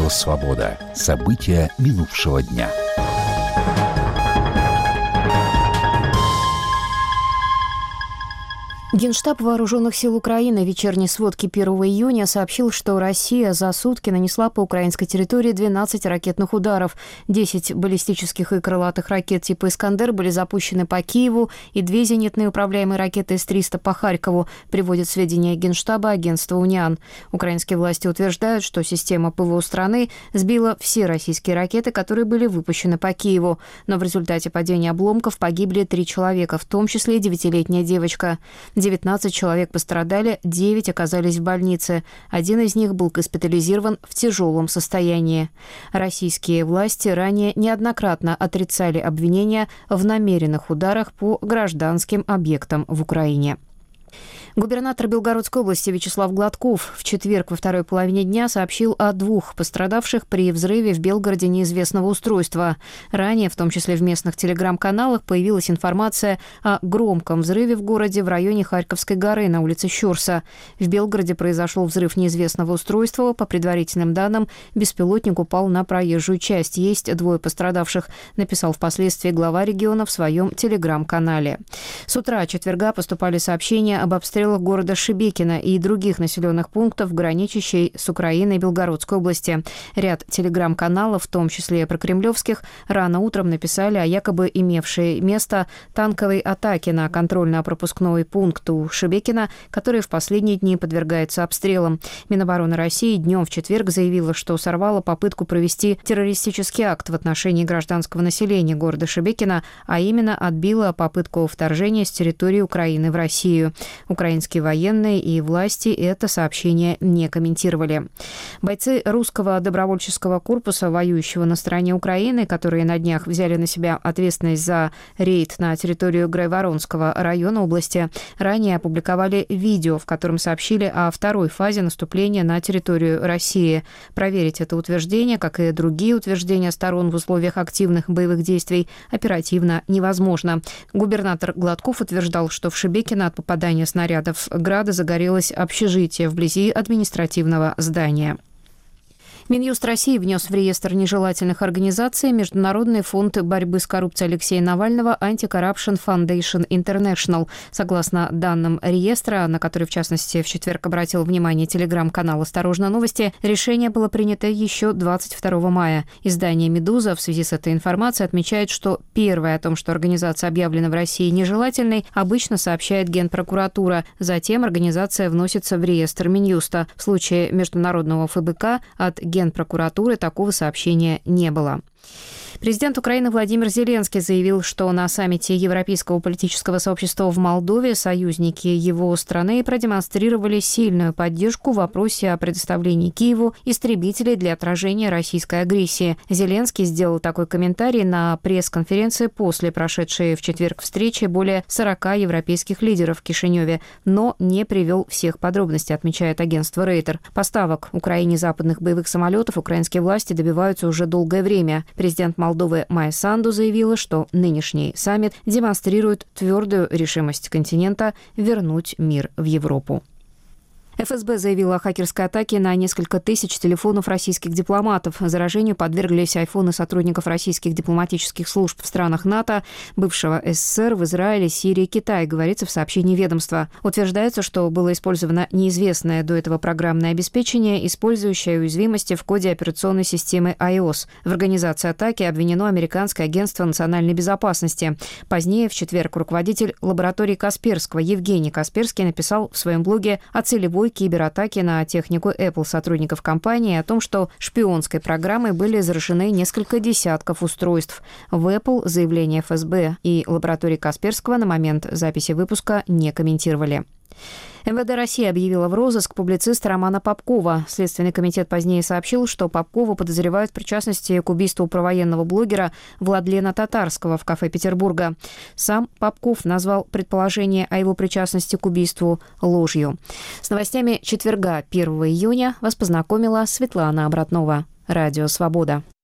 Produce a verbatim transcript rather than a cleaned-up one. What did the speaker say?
Радио «Свобода». События минувшего дня. Генштаб Вооруженных сил Украины в вечерней сводке первого июня сообщил, что Россия за сутки нанесла по украинской территории двенадцать ракетных ударов. десять баллистических и крылатых ракет типа «Искандер» были запущены по Киеву, и две зенитные управляемые ракеты эс триста по Харькову, приводит сведения Генштаба агентства «Униан». Украинские власти утверждают, что система ПВО страны сбила все российские ракеты, которые были выпущены по Киеву. Но в результате падения обломков погибли три человека, в том числе девятилетняя девочка. девятнадцать человек пострадали, девять оказались в больнице. Один из них был госпитализирован в тяжелом состоянии. Российские власти ранее неоднократно отрицали обвинения в намеренных ударах по гражданским объектам в Украине. Губернатор Белгородской области Вячеслав Гладков в четверг во второй половине дня сообщил о двух пострадавших при взрыве в Белгороде неизвестного устройства. Ранее, в том числе в местных телеграм-каналах, появилась информация о громком взрыве в городе в районе Харьковской горы на улице Щорса. В Белгороде произошел взрыв неизвестного устройства. По предварительным данным, беспилотник упал на проезжую часть. Есть двое пострадавших, написал впоследствии глава региона в своем телеграм-канале. С утра четверга поступали сообщения об обстрелах города Шебекино и других населенных пунктов, граничащей с Украиной Белгородской области. Ряд телеграм-каналов, в том числе прокремлевских, рано утром написали о якобы имевшей место танковой атаке на контрольно-пропускной пункт у Шебекино, который в последние дни подвергается обстрелам. Минобороны России днем в четверг заявила, что сорвала попытку провести террористический акт в отношении гражданского населения города Шебекино, а именно отбила попытку вторжения с территории Украины в Россию. Украинские военные и власти это сообщение не комментировали. Бойцы русского добровольческого корпуса, воюющего на стороне Украины, которые на днях взяли на себя ответственность за рейд на территорию Грайворонского района области, ранее опубликовали видео, в котором сообщили о второй фазе наступления на территорию России. Проверить это утверждение, как и другие утверждения сторон в условиях активных боевых действий, оперативно невозможно. Губернатор Гладков утверждал, что в Шебекино от попадания снарядов «Града» загорелось общежитие вблизи административного здания. Минюст России внес в реестр нежелательных организаций Международный фонд борьбы с коррупцией Алексея Навального Anti-Corruption Foundation International. Согласно данным реестра, на который, в частности, в четверг обратил внимание телеграм-канал «Осторожно новости», решение было принято еще двадцать второго мая. Издание «Медуза» в связи с этой информацией отмечает, что первое о том, что организация объявлена в России нежелательной, обычно сообщает Генпрокуратура. Затем организация вносится в реестр Минюста. В случае международного эф бэ ка от Генпрокуратуры такого сообщения не было. Президент Украины Владимир Зеленский заявил, что на саммите Европейского политического сообщества в Молдове союзники его страны продемонстрировали сильную поддержку в вопросе о предоставлении Киеву истребителей для отражения российской агрессии. Зеленский сделал такой комментарий на пресс-конференции после прошедшей в четверг встречи более сорока европейских лидеров в Кишиневе, но не привел всех подробностей, отмечает агентство Рейтер. Поставок Украине западных боевых самолетов украинские власти добиваются уже долгое время. Президент Молдовы Майя Санду заявила, что нынешний саммит демонстрирует твердую решимость континента вернуть мир в Европу. эф эс бэ заявила о хакерской атаке на несколько тысяч телефонов российских дипломатов. Заражению подверглись айфоны сотрудников российских дипломатических служб в странах НАТО, бывшего эс эс эс эр, в Израиле, Сирии, Китае, говорится в сообщении ведомства. Утверждается, что было использовано неизвестное до этого программное обеспечение, использующее уязвимости в коде операционной системы ай о эс. В организации атаки обвинено американское агентство национальной безопасности. Позднее, в четверг, руководитель лаборатории Касперского Евгений Касперский написал в своем блоге о целевой кибератаки на технику Apple сотрудников компании и о том, что шпионской программой были заражены несколько десятков устройств. В Apple заявление эф эс бэ и лаборатории Касперского на момент записи выпуска не комментировали. эм вэ дэ России объявила в розыск публициста Романа Попкова. Следственный комитет позднее сообщил, что Попкова подозревают в причастности к убийству провоенного блогера Владлена Татарского в кафе Петербурга. Сам Попков назвал предположение о его причастности к убийству ложью. С новостями четверга, первого июня, вас познакомила Светлана Обратнова. Радио «Свобода».